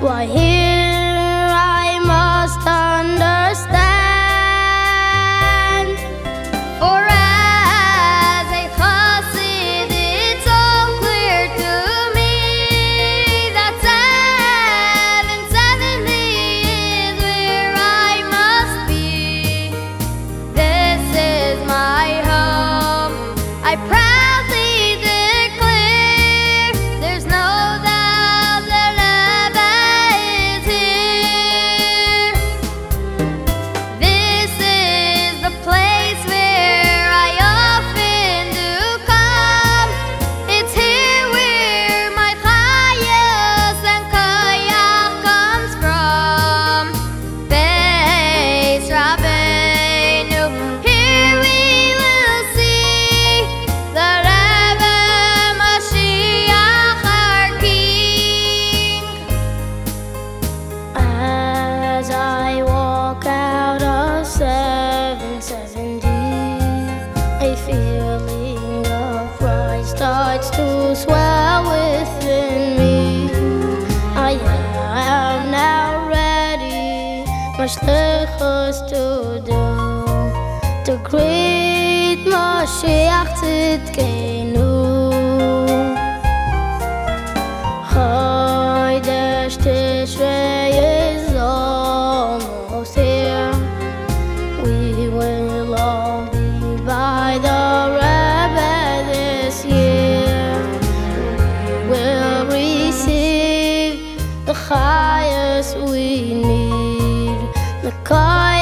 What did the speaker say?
Why here I must understand. For as a chassid, it's all clear to me that 770 is where I must be. This is my home. I proudly declare there's no doubt that Rebbe is here. This is the place where I often do come. It's here where my chayas and koyach comes from. Beis Rabbeinu, here we will see the Rebbe Mashiach our King. As I walk out of 770, a feeling of pride starts to swell within me. I am now ready, my shlichus to do, to greet Mashiach Tzidkenu. Chodesh Tishrei is almost here. We will all be by the Rebbe this year. We will receive the highest we need, the